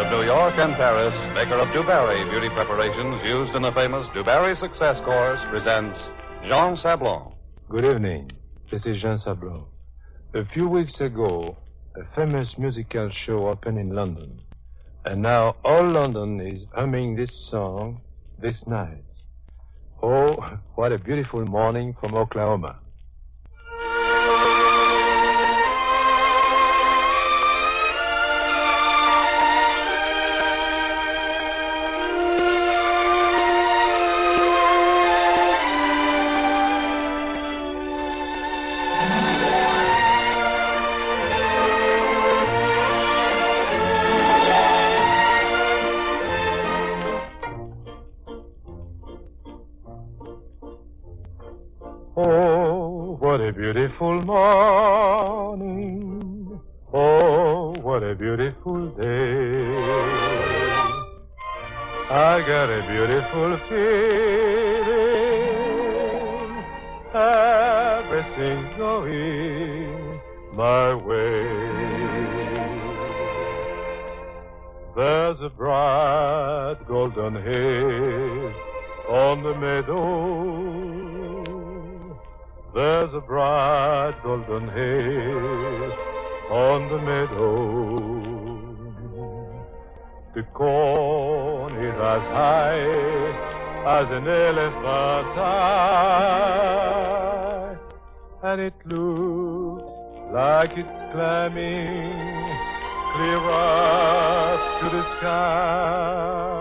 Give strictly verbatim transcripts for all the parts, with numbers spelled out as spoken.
of New York and Paris, maker of Dubarry beauty preparations used in the famous Dubarry Success Course, presents Jean Sablon. Good evening. This is Jean Sablon. A few weeks ago, a famous musical show opened in London. And now all London is humming this song this night. Oh, what a beautiful morning from Oklahoma. Oh, what a beautiful morning. Oh, what a beautiful day. I got a beautiful feeling. Everything's going my way. There's a bright golden haze on the meadow. There's a bright golden haze on the meadow. The corn is as high as an elephant's eye, and it looks like it's climbing clear up to the sky.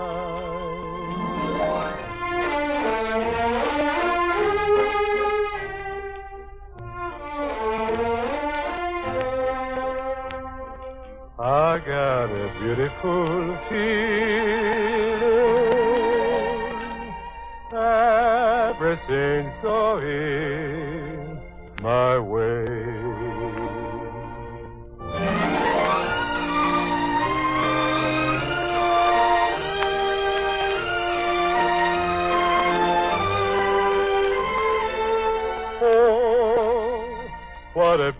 I got a beautiful feeling. Everything's going my way. Oh, what a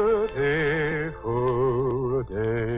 beautiful day.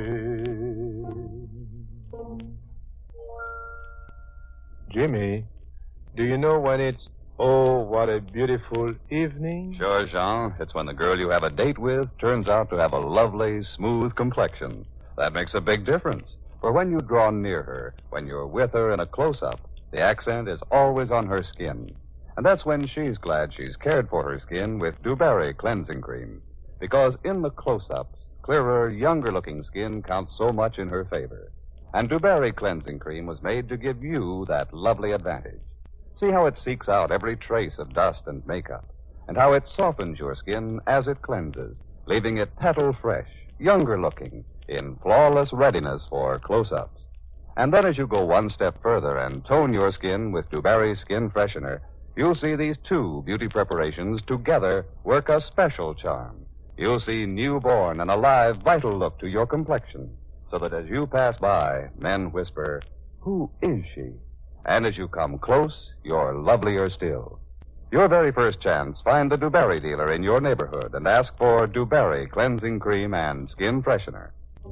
Jimmy, do you know when it's, oh, what a beautiful evening? Sure, Jean. It's when the girl you have a date with turns out to have a lovely, smooth complexion. That makes a big difference. For when you draw near her, when you're with her in a close-up, the accent is always on her skin. And that's when she's glad she's cared for her skin with Dubarry Cleansing Cream. Because in the close-ups, clearer, younger-looking skin counts so much in her favor. And Dubarry Cleansing Cream was made to give you that lovely advantage. See how it seeks out every trace of dust and makeup, and how it softens your skin as it cleanses, leaving it petal-fresh, younger-looking, in flawless readiness for close-ups. And then as you go one step further and tone your skin with Dubarry Skin Freshener, you'll see these two beauty preparations together work a special charm. You'll see newborn and alive, vital look to your complexion, so that as you pass by, men whisper, "Who is she?" And as you come close, you're lovelier still. Your very first chance, find the Dubarry dealer in your neighborhood and ask for Dubarry Cleansing Cream and Skin Freshener.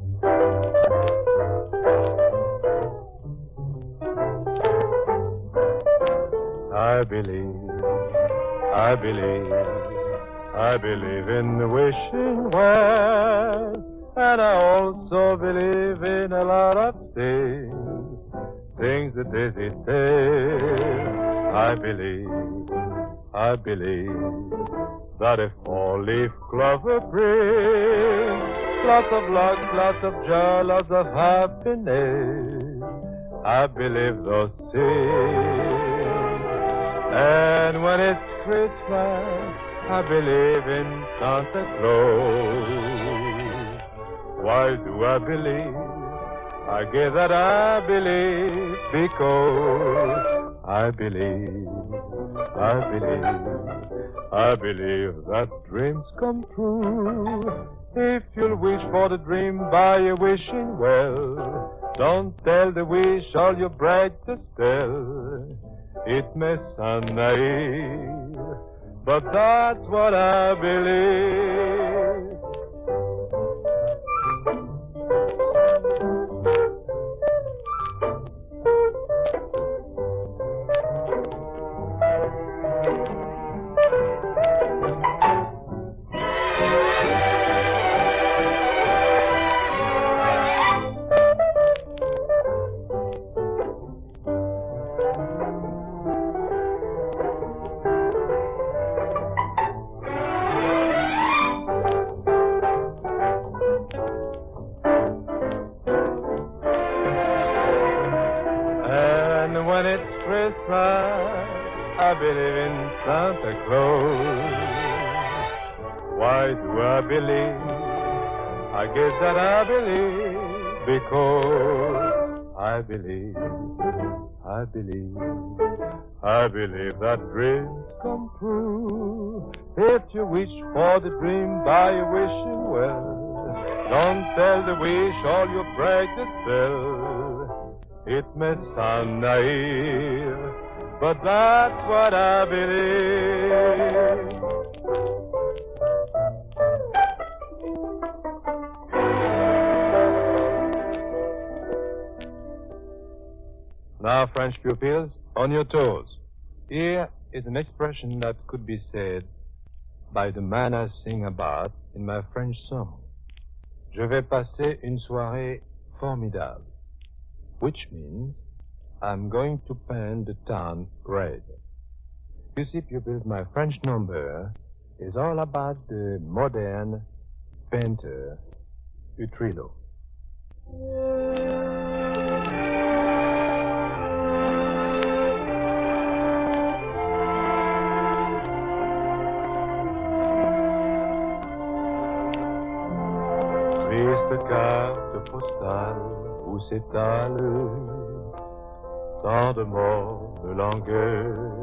I believe, I believe, I believe in the wishing well, and I also believe in a lot of things, things that Daisy says. I believe, I believe that if four-leaf clover brings lots of luck, lots of joy, lots of happiness, I believe those things. And when it's Christmas, I believe in Santa Claus. Why do I believe? I guess that I believe because I believe, I believe, I believe that dreams come true. If you'll wish for the dream by your wishing well, don't tell the wish all your bright to spell. It may sound naive, but that's what I believe. Santa Claus. Why do I believe? I guess that I believe because I believe, I believe, I believe that dreams come true. If you wish for the dream by wishing well, don't tell the wish all your brightest spell. It may sound naive, but that's what I believe. Now, French pupils, on your toes. Here is an expression that could be said by the man I sing about in my French song. Je vais passer une soirée formidable, which means I'm going to paint the town red. You see, pupils, my French number is all about the modern painter, Utrillo. Triste carte postale où s'étale tant de morts de langueur.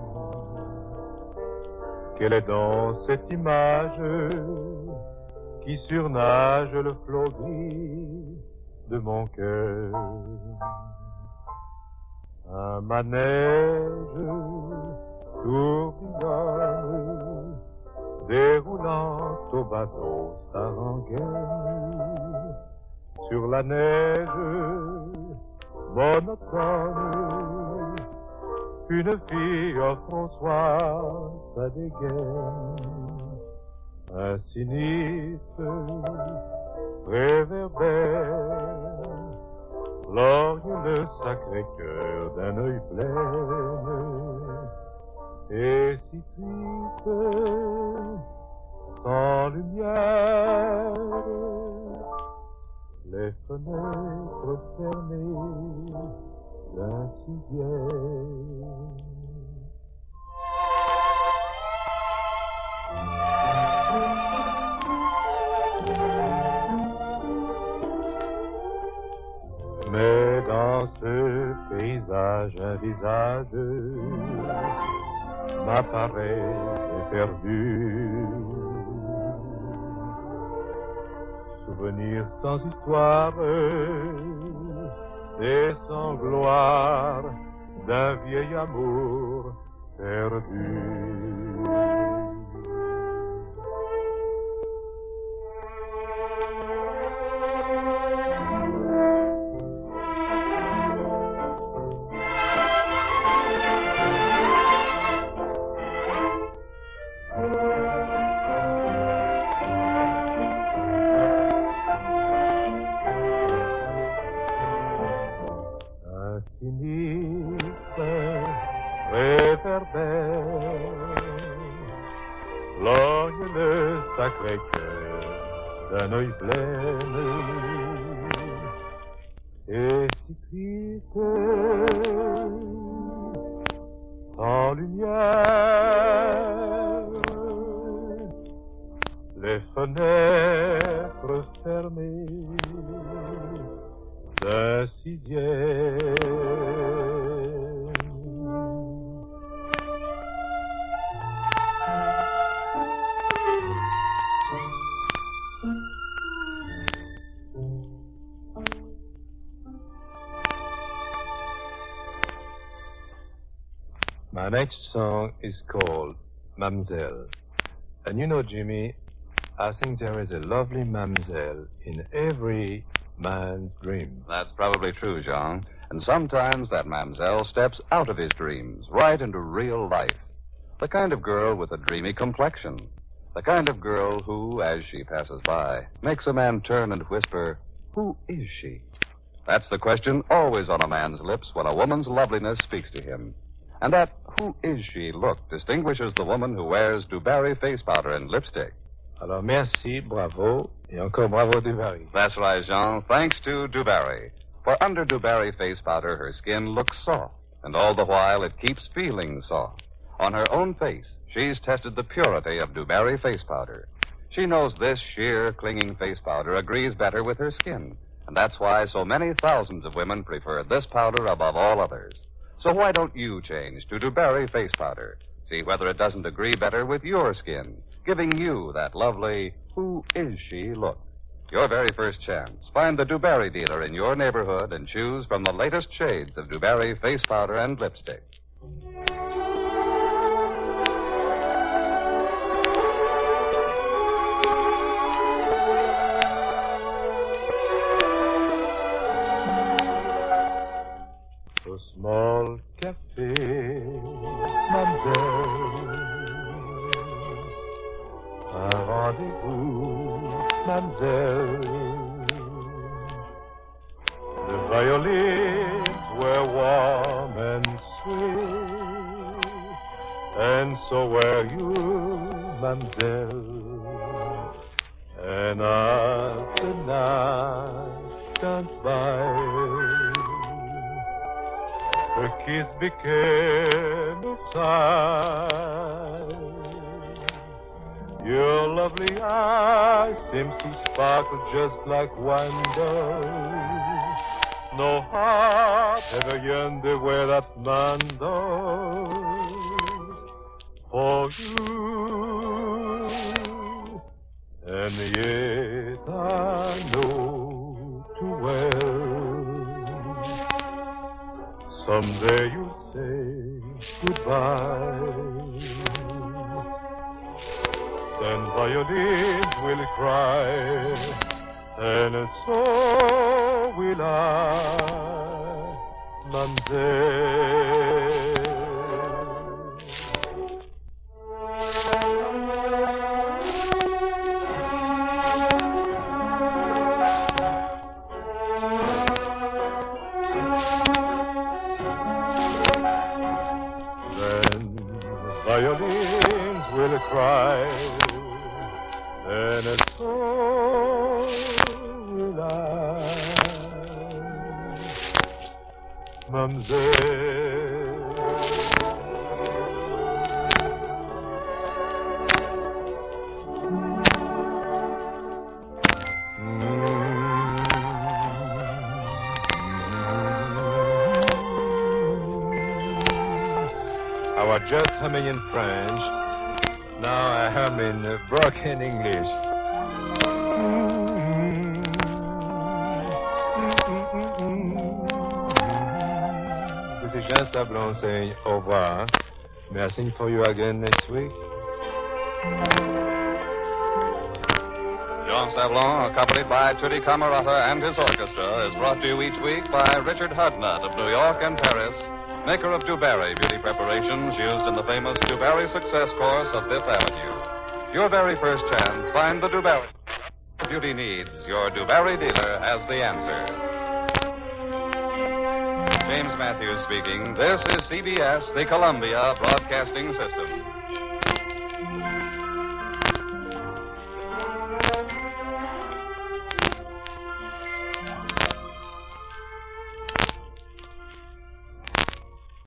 Quelle est donc cette image qui surnage le flot gris de mon cœur? Un manège tourbillonne, déroulant au bateau sa rengaine, sur la neige monotone, une fille offre au soir sa dégaine. Un sinistre réverbère, glorieux le sacré cœur d'un œil plein, et si triste, sans lumière, les fenêtres fermées d'un ciel. Mais dans ce paysage, un visage m'apparaît perdu. Souvenir sans histoire et sans gloire d'un vieil amour perdu. Glorieux le sacré cœur d'un œil plein, et si triste, sans lumière, les fenêtres fermées d'un sixième. My next song is called Mamselle. And you know, Jimmy, I think there is a lovely mamselle in every man's dream. That's probably true, Jean. And sometimes that mamselle steps out of his dreams, right into real life. The kind of girl with a dreamy complexion. The kind of girl who, as she passes by, makes a man turn and whisper, "Who is she?" That's the question always on a man's lips when a woman's loveliness speaks to him. And that "who is she" look distinguishes the woman who wears Dubarry face powder and lipstick. Alors merci, bravo, et encore bravo Dubarry. That's right, Jean. Thanks to Dubarry. For under Dubarry face powder, her skin looks soft, and all the while it keeps feeling soft. On her own face, she's tested the purity of DuBarry face powder. She knows this sheer, clinging face powder agrees better with her skin, and that's why so many thousands of women prefer this powder above all others. So why don't you change to DuBarry face powder? See whether it doesn't agree better with your skin, giving you that lovely, who is she look. Your very first chance. Find the DuBarry dealer in your neighborhood and choose from the latest shades of DuBarry face powder and lipstick. Au small café, mademoiselle, un rendez-vous, mademoiselle. The violins were warm and sweet, and so were you, mademoiselle. And as the night danced by, her kiss became a sigh. Your lovely eyes seem to sparkle just like wine does. No heart ever yearned the way that man does for you. And yet I know too well someday you'll say goodbye. Then violins will cry, and so will I, mademoiselle. Violins will cry, and so will I, mademoiselle. I was just humming in French. Now I hum in uh, broken English. This is Jean Sablon saying au revoir. May I sing for you again next week? Jean Sablon, accompanied by Tutti Camerata and his orchestra, is brought to you each week by Richard Hudnut of New York and Paris, maker of DuBarry beauty preparations used in the famous DuBarry Success Course of Fifth Avenue. Your very first chance, find the DuBarry beauty needs. Your DuBarry dealer has the answer. James Matthews speaking. This is C B S, the Columbia Broadcasting System.